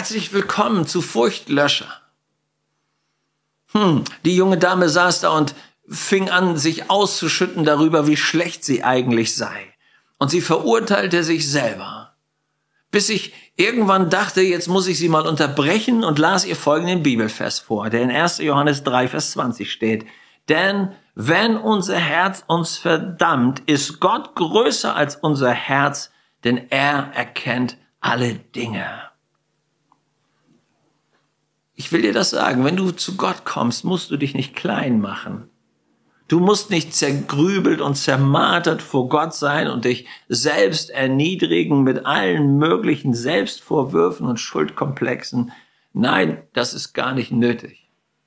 Herzlich willkommen zu Furchtlöscher. Die junge Dame saß da und fing an, sich auszuschütten darüber, wie schlecht sie eigentlich sei. Und sie verurteilte sich selber. Bis ich irgendwann dachte, jetzt muss ich sie mal unterbrechen und las ihr folgenden Bibelvers vor, der in 1. Johannes 3, Vers 20 steht. Denn wenn unser Herz uns verdammt, ist Gott größer als unser Herz, denn er erkennt alle Dinge. Ich will dir das sagen, wenn du zu Gott kommst, musst du dich nicht klein machen. Du musst nicht zergrübelt und zermartert vor Gott sein und dich selbst erniedrigen mit allen möglichen Selbstvorwürfen und Schuldkomplexen. Nein, das ist gar nicht nötig.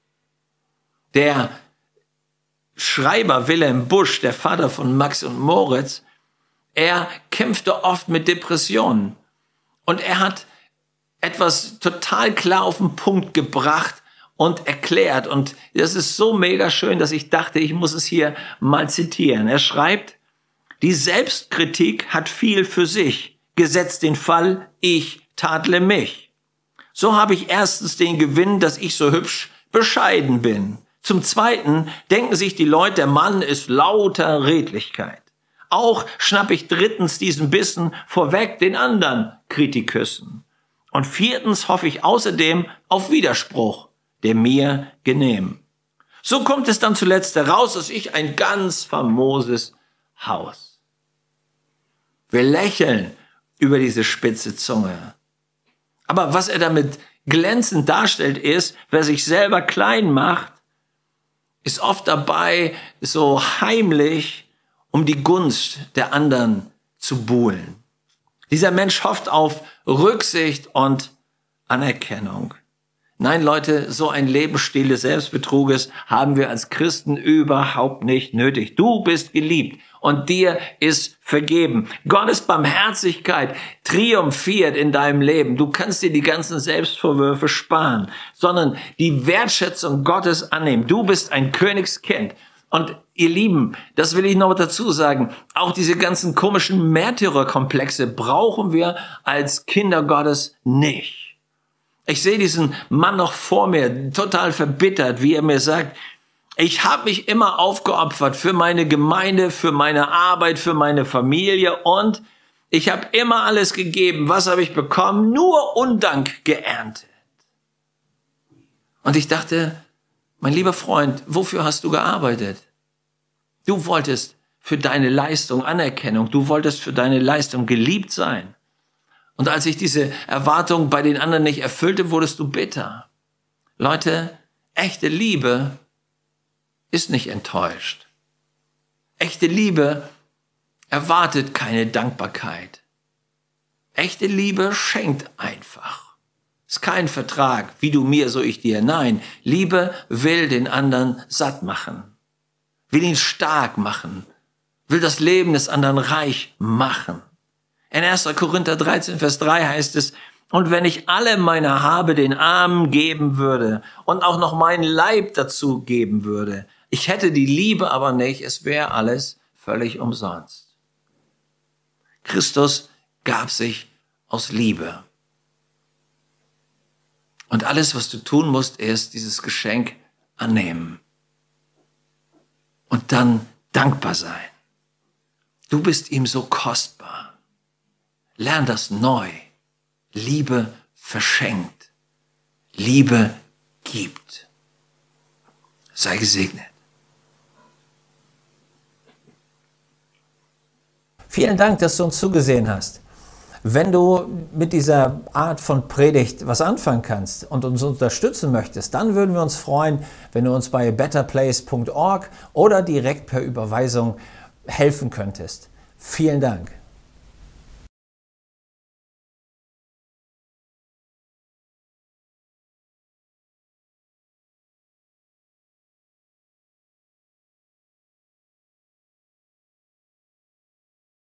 Der Schreiber Wilhelm Busch, der Vater von Max und Moritz, er kämpfte oft mit Depressionen. Und er hat etwas total klar auf den Punkt gebracht und erklärt. Und das ist so mega schön, dass ich dachte, ich muss es hier mal zitieren. Er schreibt, die Selbstkritik hat viel für sich, gesetzt den Fall, ich tadle mich. So habe ich erstens den Gewinn, dass ich so hübsch bescheiden bin. Zum Zweiten denken sich die Leute, der Mann ist lauter Redlichkeit. Auch schnappe ich drittens diesen Bissen vorweg den anderen Kritiküssen. Und viertens hoffe ich außerdem auf Widerspruch, der mir genehm. So kommt es dann zuletzt heraus, dass ich ein ganz famoses Haus. Wir lächeln über diese spitze Zunge. Aber was er damit glänzend darstellt ist, wer sich selber klein macht, ist oft dabei, so heimlich um die Gunst der anderen zu buhlen. Dieser Mensch hofft auf Rücksicht und Anerkennung. Nein, Leute, so ein Lebensstil des Selbstbetruges haben wir als Christen überhaupt nicht nötig. Du bist geliebt und dir ist vergeben. Gottes Barmherzigkeit triumphiert in deinem Leben. Du kannst dir die ganzen Selbstvorwürfe sparen, sondern die Wertschätzung Gottes annehmen. Du bist ein Königskind. Und ihr Lieben, das will ich noch dazu sagen, auch diese ganzen komischen Märtyrerkomplexe brauchen wir als Kinder Gottes nicht. Ich sehe diesen Mann noch vor mir, total verbittert, wie er mir sagt, ich habe mich immer aufgeopfert für meine Gemeinde, für meine Arbeit, für meine Familie und ich habe immer alles gegeben. Was habe ich bekommen? Nur Undank geerntet. Und ich dachte, mein lieber Freund, wofür hast du gearbeitet? Du wolltest für deine Leistung Anerkennung, du wolltest für deine Leistung geliebt sein. Und als ich diese Erwartung bei den anderen nicht erfüllte, wurdest du bitter. Leute, echte Liebe ist nicht enttäuscht. Echte Liebe erwartet keine Dankbarkeit. Echte Liebe schenkt einfach. Ist kein Vertrag, wie du mir, so ich dir. Nein, Liebe will den anderen satt machen, will ihn stark machen, will das Leben des anderen reich machen. In 1. Korinther 13, Vers 3 heißt es, und wenn ich alle meine Habe den Armen geben würde und auch noch meinen Leib dazu geben würde, ich hätte die Liebe aber nicht, es wäre alles völlig umsonst. Christus gab sich aus Liebe. Und alles, was du tun musst, ist dieses Geschenk annehmen. Und dann dankbar sein. Du bist ihm so kostbar. Lern das neu. Liebe verschenkt. Liebe gibt. Sei gesegnet. Vielen Dank, dass du uns zugesehen hast. Wenn du mit dieser Art von Predigt was anfangen kannst und uns unterstützen möchtest, dann würden wir uns freuen, wenn du uns bei betterplace.org oder direkt per Überweisung helfen könntest. Vielen Dank.